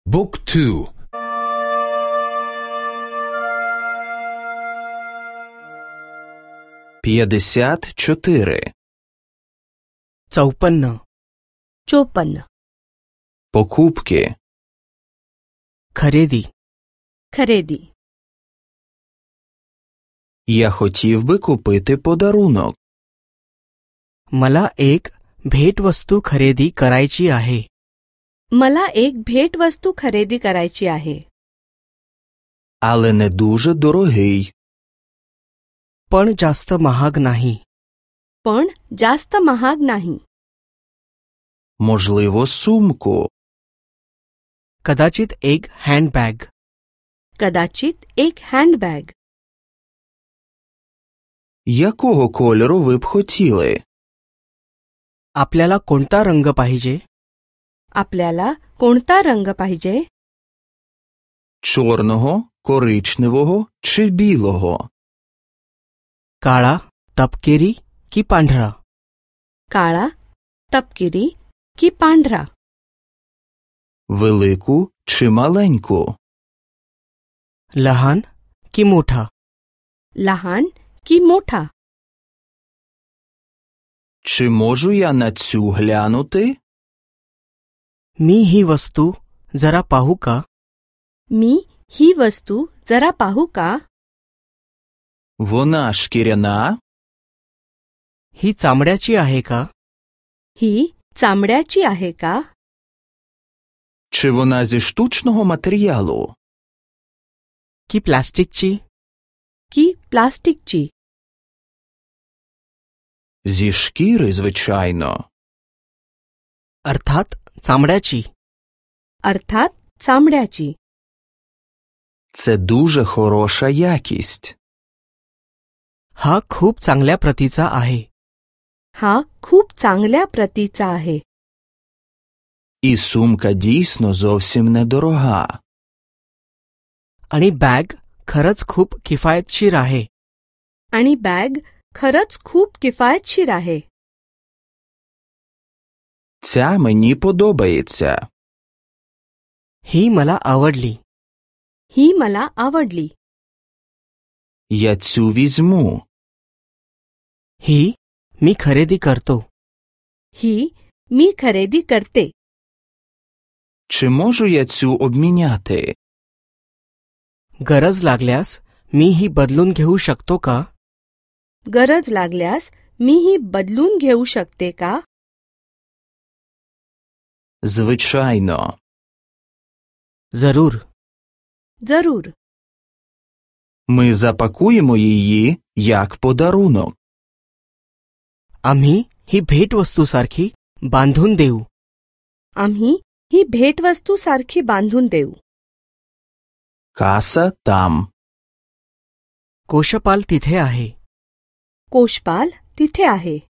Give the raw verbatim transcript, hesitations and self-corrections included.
Book two. п'ятдесят чотири. चौपन्न चोपन्न Покупки. खरेदी खरेदी. Я хотів би купити подарунок. मला एक भेटवस्तू खरेदी करायची आहे. मला एक भेटवस्तू खरेदी करायची आहे. Але не дуже дорогий. पण जास्त महाग नाही. पण जास्त महाग नाही. Можливо, сумку. कदाचित एक हँडबॅग. कदाचित एक हँडबॅग. Якого кольору ви б хотіли? आपल्याला कोणता रंग पाहिजे? आपल्याला कोणता रंग पाहिजे? Чорного, коричневого чи білого? काळा, तपकिरी की पांढरा? काळा, तपकिरी की पांढरा? Велику чи маленьку? लहान की मोठा? लहान की मोठा? Чи можу я на цю глянути? मी ही वस्तू जरा पाहू का? मी ही वस्तू जरा पाहू का? Вона шкіряна? ही चामड्याची आहे का? ही चामड्याची आहे का? Чи вона зі штучного матеріалу? की प्लास्टिकची? की प्लास्टिकची? Зі шкіри, звичайно. अर्थात चामड्याची. अर्थात चामड्याची. Це дуже хороша якість. हा खूप चांगल्या प्रतीचा आहे. हा खूप चांगल्या प्रतीचा आहे. І сумка дійсно зовсім недорога. आणि बॅग खरंच खूप किफायतशीर आहे. आणि बॅग खरंच खूप किफायतशीर आहे. Ця мені подобається. ही मला आवडली. ही मला आवडली. Я цю візьму. ही मी खरेदी करतो. ही मी खरेदी करते. Чи можу я цю обміняти? गरज लागल्यास मी ही बदलून घेऊ शकतो का? गरज लागल्यास मी ही बदलून घेऊ शकते का? Звичайно. जरूर. जरूर. Ми запакуємо її як подарунок. आम्ही ही भेटवस्तूसारखी बांधून देऊ. आम्ही ही भेटवस्तू सारखी बांधून देऊ. Каса там. कोशपाल तिथे आहे. कोशपाल तिथे आहे.